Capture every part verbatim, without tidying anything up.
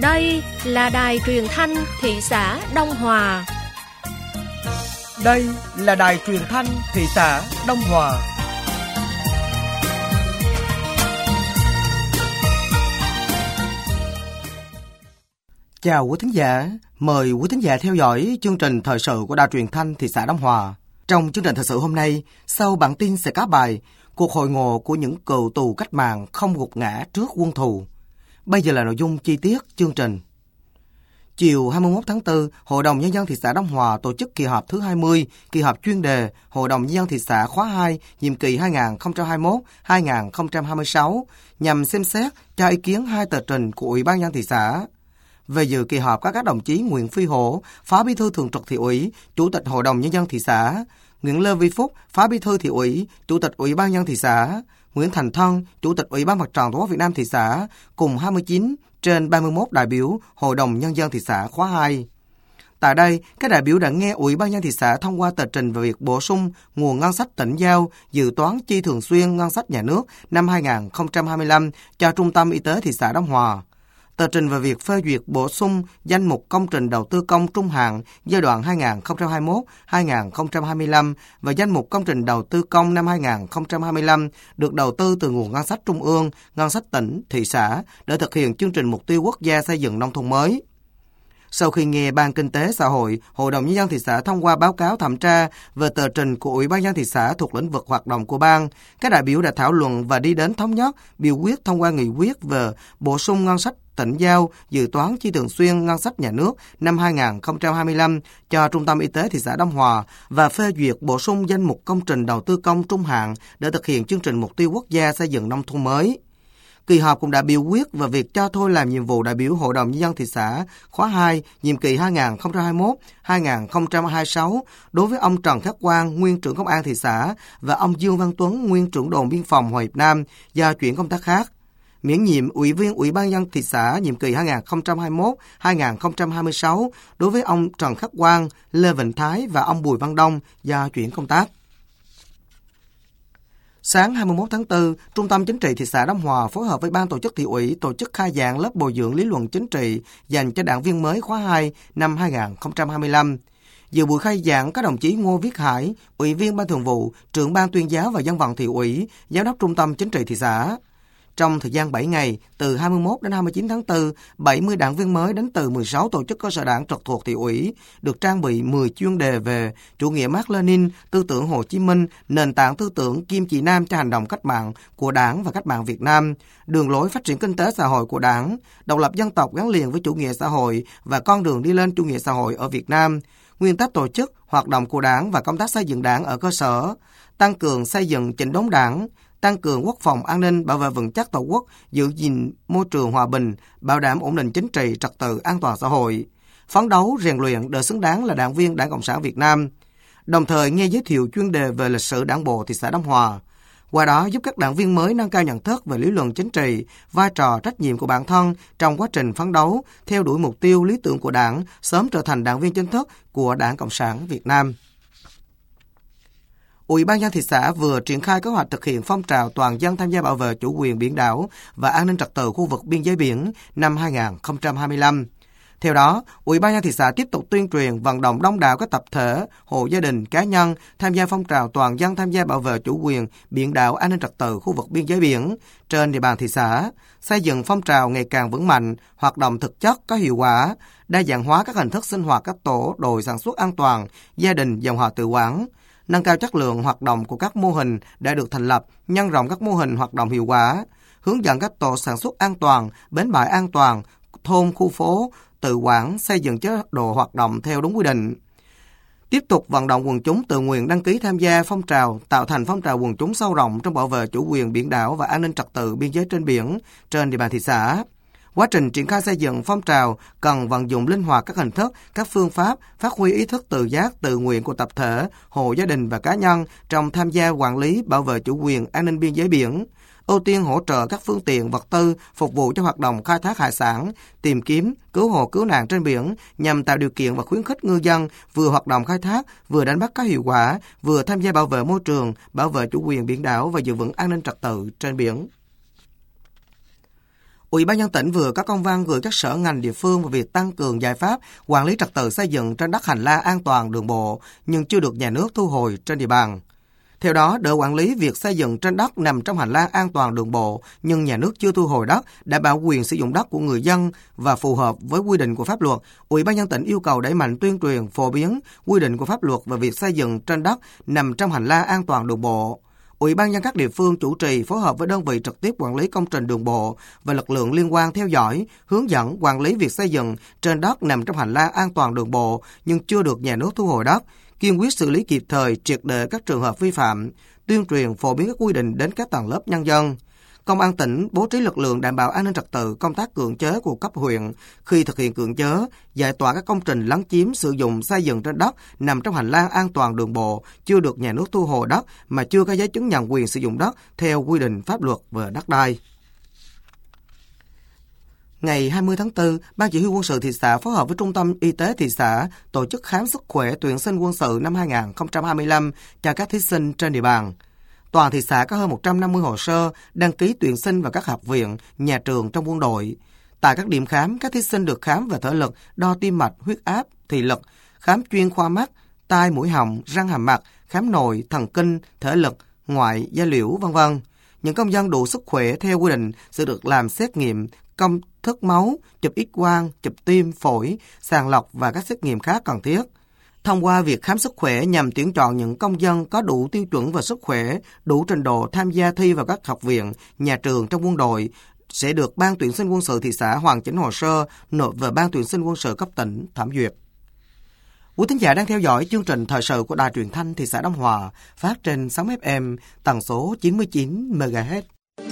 Đây là đài truyền thanh thị xã Đông Hòa. Đây là đài truyền thanh thị xã Đông Hòa. Chào quý thính giả, mời quý thính giả theo dõi chương trình thời sự của đài truyền thanh thị xã Đông Hòa. Trong chương trình thời sự hôm nay, sau bản tin sẽ có bài cuộc hội ngộ của những cựu tù cách mạng không gục ngã trước quân thù. Bây giờ là nội dung chi tiết chương trình. Chiều hai mươi mốt tháng tư, Hội đồng Nhân dân thị xã Đông Hòa tổ chức kỳ họp thứ hai mươi, kỳ họp chuyên đề Hội đồng Nhân dân thị xã khóa hai, nhiệm kỳ hai nghìn không trăm hai mươi mốt đến hai nghìn không trăm hai mươi sáu, nhằm xem xét cho ý kiến hai tờ trình của Ủy ban Nhân dân thị xã. Về dự kỳ họp có các đồng chí Nguyễn Phi Hổ, Phó Bí thư Thường trực Thị ủy, Chủ tịch Hội đồng Nhân dân thị xã, Nguyễn Lê Vi Phúc, Phó Bí thư Thị ủy, Chủ tịch Ủy ban Nhân dân thị xã, Nguyễn Thành Thân, Chủ tịch Ủy ban Mặt trận Tổ quốc Việt Nam thị xã, cùng hai mươi chín trên ba mươi mốt đại biểu Hội đồng Nhân dân thị xã khóa hai. Tại đây, các đại biểu đã nghe Ủy ban Nhân dân thị xã thông qua tờ trình về việc bổ sung nguồn ngân sách tỉnh giao dự toán chi thường xuyên ngân sách nhà nước năm hai nghìn không trăm hai mươi lăm cho Trung tâm Y tế thị xã Đông Hòa. Tờ trình về việc phê duyệt bổ sung danh mục công trình đầu tư công trung hạn giai đoạn hai nghìn không trăm hai mươi mốt đến hai nghìn không trăm hai mươi lăm và danh mục công trình đầu tư công năm hai nghìn không trăm hai mươi lăm được đầu tư từ nguồn ngân sách trung ương, ngân sách tỉnh, thị xã để thực hiện chương trình mục tiêu quốc gia xây dựng nông thôn mới. Sau khi nghe Ban Kinh tế Xã hội, Hội đồng Nhân dân thị xã thông qua báo cáo thẩm tra về tờ trình của Ủy ban Nhân dân thị xã thuộc lĩnh vực hoạt động của Ban, các đại biểu đã thảo luận và đi đến thống nhất biểu quyết thông qua nghị quyết về bổ sung ngân sách tỉnh giao dự toán chi thường xuyên ngân sách nhà nước năm hai nghìn không trăm hai mươi lăm cho Trung tâm Y tế thị xã Đông Hòa và phê duyệt bổ sung danh mục công trình đầu tư công trung hạn để thực hiện chương trình mục tiêu quốc gia xây dựng nông thôn mới. Kỳ họp cũng đã biểu quyết về việc cho thôi làm nhiệm vụ đại biểu Hội đồng Nhân dân thị xã khóa hai, nhiệm kỳ hai nghìn không trăm hai mươi mốt đến hai nghìn không trăm hai mươi sáu đối với ông Trần Khắc Quang, nguyên trưởng công an thị xã và ông Dương Văn Tuấn, nguyên trưởng đồn biên phòng Hòa Hiệp Nam do chuyển công tác khác. Miễn nhiệm Ủy viên Ủy ban Nhân dân thị xã nhiệm kỳ hai nghìn không trăm hai mươi mốt đến hai nghìn không trăm hai mươi sáu đối với ông Trần Khắc Quang, Lê Vịnh Thái và ông Bùi Văn Đông do chuyển công tác. Sáng hai mươi mốt tháng tư, Trung tâm Chính trị thị xã Đông Hòa phối hợp với Ban tổ chức Thị ủy tổ chức khai giảng lớp bồi dưỡng lý luận chính trị dành cho đảng viên mới khóa hai năm hai nghìn không trăm hai mươi lăm. Dự buổi khai giảng các đồng chí Ngô Viết Hải, Ủy viên Ban Thường vụ, Trưởng Ban Tuyên giáo và Dân vận Thị ủy, Giám đốc Trung tâm Chính trị thị xã. Trong thời gian bảy ngày, từ hai mươi mốt đến hai mươi chín tháng tư, bảy mươi đảng viên mới đến từ mười sáu tổ chức cơ sở đảng trực thuộc Thị ủy được trang bị mười chuyên đề về chủ nghĩa Mác Lênin, tư tưởng Hồ Chí Minh, nền tảng tư tưởng kim chỉ nam cho hành động cách mạng của Đảng và cách mạng Việt Nam, đường lối phát triển kinh tế xã hội của Đảng, độc lập dân tộc gắn liền với chủ nghĩa xã hội và con đường đi lên chủ nghĩa xã hội ở Việt Nam, nguyên tắc tổ chức, hoạt động của Đảng và công tác xây dựng Đảng ở cơ sở, tăng cường xây dựng chỉnh đốn Đảng, tăng cường quốc phòng an ninh, bảo vệ vững chắc Tổ quốc, giữ gìn môi trường hòa bình, bảo đảm ổn định chính trị, trật tự, an toàn xã hội, phấn đấu rèn luyện để xứng đáng là đảng viên Đảng Cộng sản Việt Nam. Đồng thời nghe giới thiệu chuyên đề về lịch sử Đảng bộ thị xã Đông Hòa. Qua đó giúp các đảng viên mới nâng cao nhận thức về lý luận chính trị, vai trò trách nhiệm của bản thân trong quá trình phấn đấu, theo đuổi mục tiêu lý tưởng của Đảng, sớm trở thành đảng viên chính thức của Đảng Cộng sản Việt Nam. Ủy ban nhân dân thị xã vừa triển khai kế hoạch thực hiện phong trào toàn dân tham gia bảo vệ chủ quyền biển đảo và an ninh trật tự khu vực biên giới biển năm hai nghìn không trăm hai mươi lăm. Theo đó, Ủy ban nhân dân thị xã tiếp tục tuyên truyền vận động đông đảo các tập thể, hộ gia đình, cá nhân tham gia phong trào toàn dân tham gia bảo vệ chủ quyền biển đảo, an ninh trật tự khu vực biên giới biển trên địa bàn thị xã, xây dựng phong trào ngày càng vững mạnh, hoạt động thực chất có hiệu quả, đa dạng hóa các hình thức sinh hoạt các tổ đội sản xuất an toàn, gia đình dòng họ tự quản, nâng cao chất lượng hoạt động của các mô hình đã được thành lập, nhân rộng các mô hình hoạt động hiệu quả, hướng dẫn các tổ sản xuất an toàn, bến bãi an toàn, thôn khu phố tự quản xây dựng chế độ hoạt động theo đúng quy định. Tiếp tục vận động quần chúng tự nguyện đăng ký tham gia phong trào, tạo thành phong trào quần chúng sâu rộng trong bảo vệ chủ quyền biển đảo và an ninh trật tự biên giới trên biển trên địa bàn thị xã. Quá trình triển khai xây dựng phong trào cần vận dụng linh hoạt các hình thức, các phương pháp, phát huy ý thức tự giác, tự nguyện của tập thể, hộ gia đình và cá nhân trong tham gia quản lý, bảo vệ chủ quyền, an ninh biên giới biển, ưu tiên hỗ trợ các phương tiện vật tư phục vụ cho hoạt động khai thác hải sản, tìm kiếm, cứu hộ cứu nạn trên biển nhằm tạo điều kiện và khuyến khích ngư dân vừa hoạt động khai thác, vừa đánh bắt có hiệu quả, vừa tham gia bảo vệ môi trường, bảo vệ chủ quyền biển đảo và giữ vững an ninh trật tự trên biển. Ủy ban nhân tỉnh vừa có công văn gửi các sở ngành địa phương về việc tăng cường giải pháp quản lý trật tự xây dựng trên đất hành lang an toàn đường bộ nhưng chưa được nhà nước thu hồi trên địa bàn. Theo đó, để quản lý việc xây dựng trên đất nằm trong hành lang an toàn đường bộ nhưng nhà nước chưa thu hồi đất, đảm bảo quyền sử dụng đất của người dân và phù hợp với quy định của pháp luật, Ủy ban nhân tỉnh yêu cầu đẩy mạnh tuyên truyền phổ biến quy định của pháp luật về việc xây dựng trên đất nằm trong hành lang an toàn đường bộ. Ủy ban nhân các địa phương chủ trì phối hợp với đơn vị trực tiếp quản lý công trình đường bộ và lực lượng liên quan theo dõi, hướng dẫn quản lý việc xây dựng trên đất nằm trong hành lang an toàn đường bộ nhưng chưa được nhà nước thu hồi đất, kiên quyết xử lý kịp thời triệt để các trường hợp vi phạm, tuyên truyền phổ biến các quy định đến các tầng lớp nhân dân. Công an tỉnh bố trí lực lượng đảm bảo an ninh trật tự, công tác cưỡng chế của cấp huyện khi thực hiện cưỡng chế, giải tỏa các công trình lấn chiếm sử dụng xây dựng trên đất nằm trong hành lang an toàn đường bộ chưa được nhà nước thu hồi đất mà chưa có giấy chứng nhận quyền sử dụng đất theo quy định pháp luật về đất đai. Ngày hai mươi tháng tư, Ban Chỉ huy quân sự thị xã phối hợp với Trung tâm Y tế thị xã tổ chức khám sức khỏe tuyển sinh quân sự năm hai không hai lăm cho các thí sinh trên địa bàn. Toàn thị xã có hơn một trăm năm mươi hồ sơ đăng ký tuyển sinh vào các học viện, nhà trường trong quân đội. Tại các điểm khám, các thí sinh được khám về thể lực, đo tim mạch, huyết áp, thị lực, khám chuyên khoa mắt, tai, mũi họng, răng hàm mặt, khám nội, thần kinh, thể lực, ngoại, da liễu, vân vân. Những công dân đủ sức khỏe theo quy định sẽ được làm xét nghiệm công thức máu, chụp X-quang, chụp tim, phổi, sàng lọc và các xét nghiệm khác cần thiết. Thông qua việc khám sức khỏe nhằm tuyển chọn những công dân có đủ tiêu chuẩn về sức khỏe, đủ trình độ tham gia thi vào các học viện, nhà trường trong quân đội, sẽ được Ban tuyển sinh quân sự thị xã hoàn chỉnh hồ sơ nộp về Ban tuyển sinh quân sự cấp tỉnh thẩm duyệt. Quý thính giả đang theo dõi chương trình thời sự của Đài Truyền thanh thị xã Đông Hòa, phát trên sóng ép em tần số chín mươi chín mê ga héc.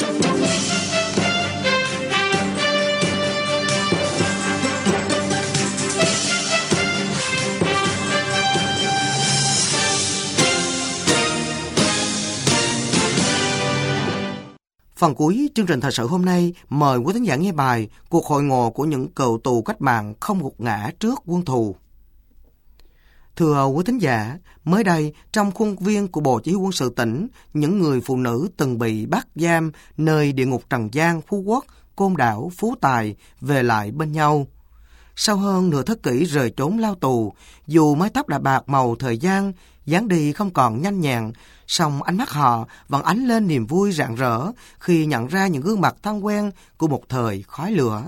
Phần cuối chương trình thời sự hôm nay mời quý thính giả nghe bài Cuộc hội ngộ của những cựu tù cách mạng không gục ngã trước quân thù. Thưa quý thính giả, mới đây trong khuôn viên của Bộ Chỉ huy quân sự tỉnh, những người phụ nữ từng bị bắt giam nơi địa ngục Trần Gian, Phú Quốc, Côn Đảo, Phú Tài về lại bên nhau. Sau hơn nửa thế kỷ rời trốn lao tù, dù mái tóc đã bạc màu thời gian, dáng đi không còn nhanh nhẹn, song ánh mắt họ vẫn ánh lên niềm vui rạng rỡ khi nhận ra những gương mặt thân quen của một thời khói lửa.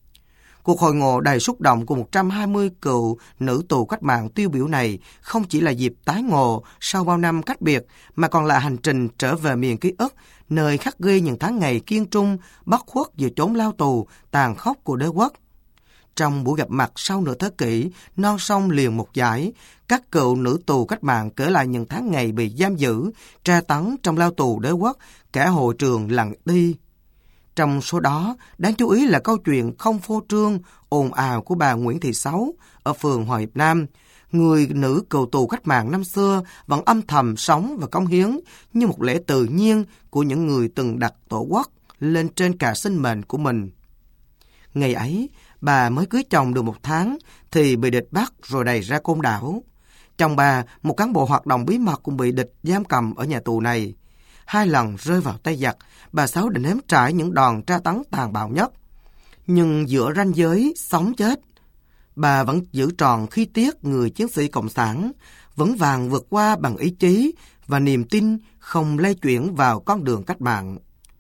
Cuộc hội ngộ đầy xúc động của một trăm hai mươi cựu nữ tù cách mạng tiêu biểu này không chỉ là dịp tái ngộ sau bao năm cách biệt, mà còn là hành trình trở về miền ký ức, nơi khắc ghi những tháng ngày kiên trung, bất khuất giữa chốn lao tù, tàn khốc của đế quốc. Trong buổi gặp mặt sau nửa thế kỷ, non sông liền một dải, các cựu nữ tù cách mạng kể lại những tháng ngày bị giam giữ, tra tấn trong lao tù đế quốc, cả hội trường lặng đi. Trong số đó, đáng chú ý là câu chuyện không phô trương, ồn ào của bà Nguyễn Thị Sáu ở phường Hòa Hiệp Nam. Người nữ cựu tù cách mạng năm xưa vẫn âm thầm sống và cống hiến như một lẽ tự nhiên của những người từng đặt tổ quốc lên trên cả sinh mệnh của mình. Ngày ấy, bà mới cưới chồng được một tháng thì bị địch bắt rồi đày ra Côn Đảo. Chồng bà, một cán bộ hoạt động bí mật cũng bị địch giam cầm ở nhà tù này. Hai lần rơi vào tay giặc, bà Sáu định nếm trải những đòn tra tấn tàn bạo nhất. Nhưng giữa ranh giới sống chết, bà vẫn giữ tròn khí tiết người chiến sĩ cộng sản, vững vàng vượt qua bằng ý chí và niềm tin không lay chuyển vào con đường cách mạng.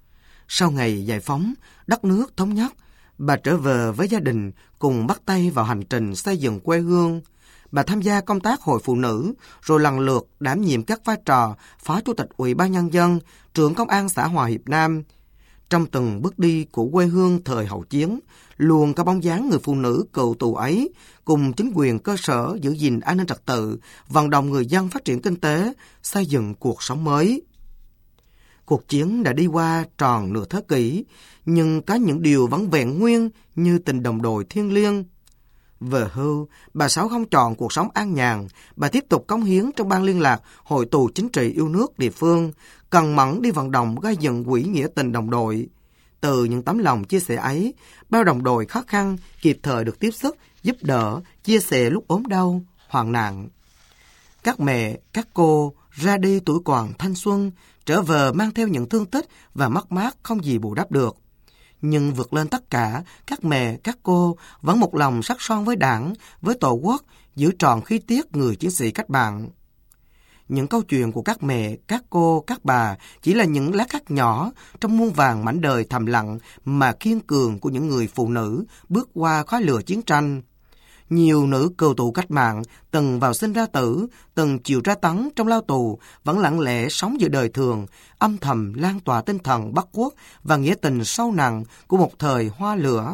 Sau ngày giải phóng, đất nước thống nhất, bà trở về với gia đình cùng bắt tay vào hành trình xây dựng quê hương. Bà tham gia công tác hội phụ nữ, rồi lần lượt đảm nhiệm các vai trò Phó Chủ tịch Ủy ban Nhân dân, trưởng Công an xã Hòa Hiệp Nam. Trong từng bước đi của quê hương thời hậu chiến, luôn có bóng dáng người phụ nữ cựu tù ấy, cùng chính quyền cơ sở giữ gìn an ninh trật tự, vận động người dân phát triển kinh tế, xây dựng cuộc sống mới. Cuộc chiến đã đi qua tròn nửa thế kỷ, nhưng có những điều vẫn vẹn nguyên như tình đồng đội thiêng liêng. Về hưu, bà Sáu không chọn cuộc sống an nhàn, bà tiếp tục cống hiến trong ban liên lạc Hội tù chính trị yêu nước địa phương, cần mẫn đi vận động gây dựng quỹ nghĩa tình đồng đội. Từ những tấm lòng chia sẻ ấy, bao đồng đội khó khăn kịp thời được tiếp sức, giúp đỡ, chia sẻ lúc ốm đau, hoạn nạn. Các mẹ, các cô ra đi tuổi còn thanh xuân, trở về mang theo những thương tích và mất mát không gì bù đắp được. Nhưng vượt lên tất cả, các mẹ, các cô vẫn một lòng sắt son với Đảng, với Tổ quốc, giữ trọn khí tiết người chiến sĩ cách mạng. Những câu chuyện của các mẹ, các cô, các bà chỉ là những lá cắt nhỏ trong muôn vàn mảnh đời thầm lặng mà kiên cường của những người phụ nữ bước qua khói lửa chiến tranh. Nhiều nữ cừu tù cách mạng, từng vào sinh ra tử, từng chịu tra tấn trong lao tù, vẫn lặng lẽ sống giữa đời thường, âm thầm lan tỏa tinh thần bất khuất và nghĩa tình sâu nặng của một thời hoa lửa.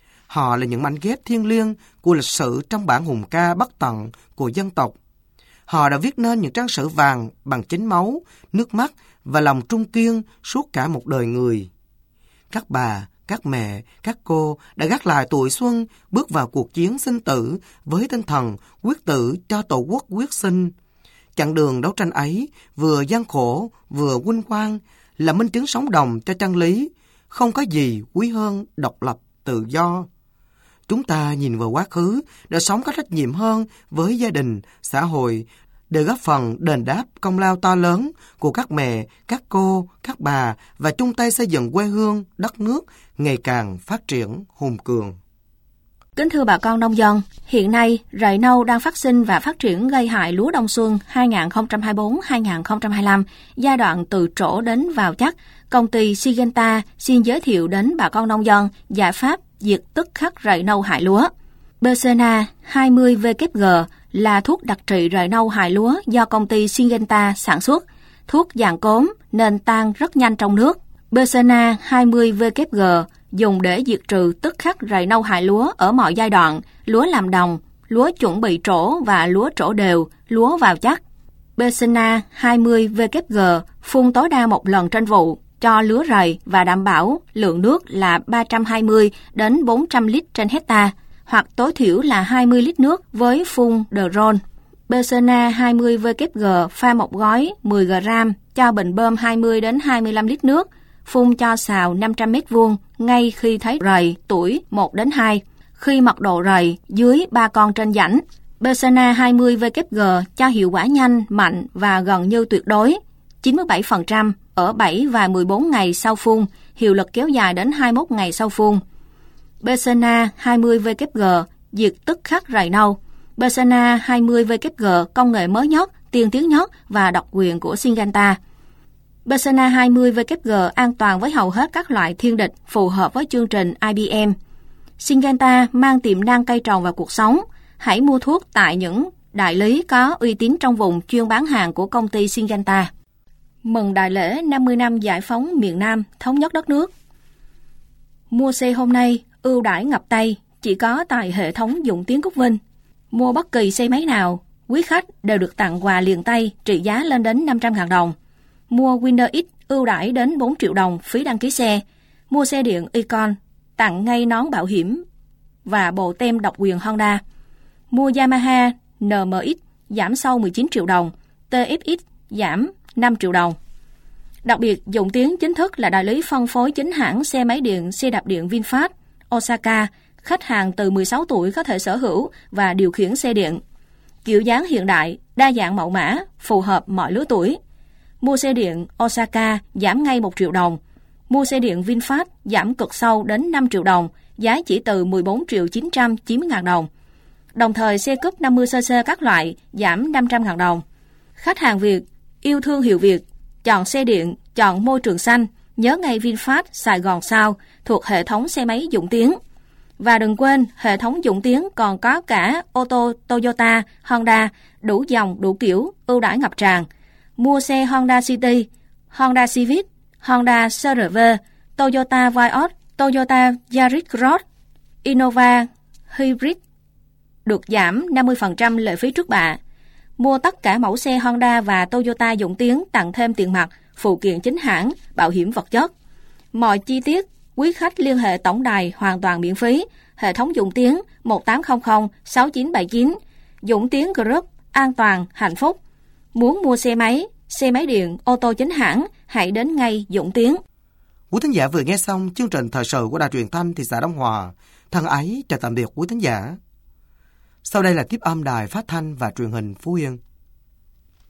Họ là những mảnh ghép thiêng liêng của lịch sử trong bản hùng ca bất tận của dân tộc. Họ đã viết nên những trang sử vàng bằng chính máu, nước mắt và lòng trung kiên suốt cả một đời người. Các bà, các mẹ, các cô đã gác lại tuổi xuân, bước vào cuộc chiến sinh tử với tinh thần quyết tử cho Tổ quốc quyết sinh. Chặng đường đấu tranh ấy vừa gian khổ, vừa vinh quang, là minh chứng sống động cho chân lý. Không có gì quý hơn độc lập, tự do. Chúng ta nhìn vào quá khứ để sống có trách nhiệm hơn với gia đình, xã hội, để góp phần đền đáp công lao to lớn của các mẹ, các cô, các bà và chung tay xây dựng quê hương, đất nước ngày càng phát triển hùng cường. Kính thưa bà con nông dân, hiện nay rầy nâu đang phát sinh và phát triển gây hại lúa đông xuân hai không hai tư hai không hai lăm, giai đoạn từ trổ đến vào chắc. Công ty Syngenta xin giới thiệu đến bà con nông dân giải pháp diệt tức khắc rầy nâu hại lúa. Bersena hai mươi W G là thuốc đặc trị rầy nâu hại lúa do công ty Syngenta sản xuất. Thuốc dạng cốm nên tan rất nhanh trong nước. Bersena hai mươi W G dùng để diệt trừ tức khắc rầy nâu hại lúa ở mọi giai đoạn, lúa làm đồng, lúa chuẩn bị trổ và lúa trổ đều, lúa vào chắc. Bersena hai mươi W G phun tối đa một lần trên vụ cho lúa rầy và đảm bảo lượng nước là ba trăm hai mươi đến bốn trăm lít trên hecta, hoặc tối thiểu là hai mươi lít nước với phun Drone. Bersena hai mươi W G pha một gói mười gam cho bình bơm hai mươi đến hai mươi lăm lít nước, phun cho sào năm trăm mét vuông ngay khi thấy rầy tuổi một đến hai, khi mật độ rầy dưới ba con trên rãnh. Bersena hai mươi W G cho hiệu quả nhanh, mạnh và gần như tuyệt đối, chín mươi bảy phần trăm ở bảy và mười bốn ngày sau phun, hiệu lực kéo dài đến hai mươi mốt ngày sau phun. Bersena hai mươi W G diệt tức khắc rầy nâu. Bersena hai mươi W G công nghệ mới nhất, tiên tiến nhất và độc quyền của Syngenta. Bersena hai mươi W G an toàn với hầu hết các loại thiên địch, phù hợp với chương trình I B M. Syngenta mang tiềm năng cây trồng vào cuộc sống. Hãy mua thuốc tại những đại lý có uy tín trong vùng chuyên bán hàng của công ty Syngenta. Mừng đại lễ năm mươi năm giải phóng miền Nam, thống nhất đất nước. Mua xe hôm nay, ưu đãi ngập tay, chỉ có tại hệ thống Dũng Tiến Cúc Vinh. Mua bất kỳ xe máy nào, quý khách đều được tặng quà liền tay trị giá lên đến năm trăm nghìn đồng. Mua Winner X ưu đãi đến bốn triệu đồng phí đăng ký xe. Mua xe điện Icon, tặng ngay nón bảo hiểm và bộ tem độc quyền Honda. Mua Yamaha N M X giảm sâu mười chín triệu đồng, T F X giảm năm triệu đồng. Đặc biệt, Dũng Tiến chính thức là đại lý phân phối chính hãng xe máy điện, xe đạp điện VinFast, Osaka. Khách hàng từ mười sáu tuổi có thể sở hữu và điều khiển xe điện. Kiểu dáng hiện đại, đa dạng mẫu mã, phù hợp mọi lứa tuổi. Mua xe điện Osaka giảm ngay một triệu đồng. Mua xe điện VinFast giảm cực sâu đến năm triệu đồng, giá chỉ từ mười bốn triệu chín trăm chín mươi nghìn đồng. Đồng thời xe cúp năm mươi xê xê các loại giảm năm trăm nghìn đồng. Khách hàng Việt, yêu thương hiệu Việt, chọn xe điện, chọn môi trường xanh, nhớ ngay VinFast Sài Gòn Sao thuộc hệ thống xe máy Dũng Tiến. Và đừng quên, hệ thống Dũng Tiến còn có cả ô tô Toyota, Honda, đủ dòng, đủ kiểu, ưu đãi ngập tràn. Mua xe Honda City, Honda Civic, Honda C R V, Toyota Vios, Toyota Yaris Cross, Innova Hybrid được giảm năm mươi phần trăm lệ phí trước bạ. Mua tất cả mẫu xe Honda và Toyota Dũng Tiến tặng thêm tiền mặt, phụ kiện chính hãng, bảo hiểm vật chất. Mọi chi tiết, quý khách liên hệ tổng đài hoàn toàn miễn phí, hệ thống Dũng Tiến một tám không không sáu chín bảy chín, Dũng Tiến Group, an toàn, hạnh phúc. Muốn mua xe máy, xe máy điện, ô tô chính hãng, hãy đến ngay Dũng Tiến. Quý thính giả vừa nghe xong chương trình thời sự của Đài Truyền thanh thị xã Đông Hòa. Thân ái chào tạm biệt quý thính giả. Sau đây là tiếp âm Đài Phát thanh và Truyền hình Phú Yên.